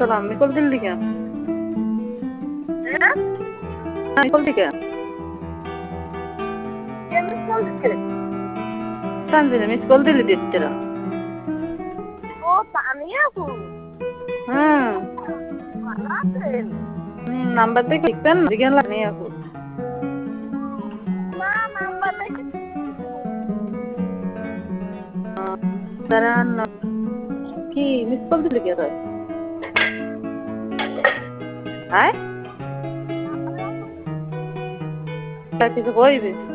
সালাম miss call দিলি কেন? মিস কল দিলি কেন? তানজিনা মিস কল দিলি দিচ্ছিরা। ও তানিয়া আপু। হুম ভালো আছেন? নাম্বার দেখে লিখতেন জিজ্ঞান লাগনি আপু। না নাম্বার দেখে দাঁড়ান কি মিস কল দিলি কে তোর? আয় কিছু কইবি?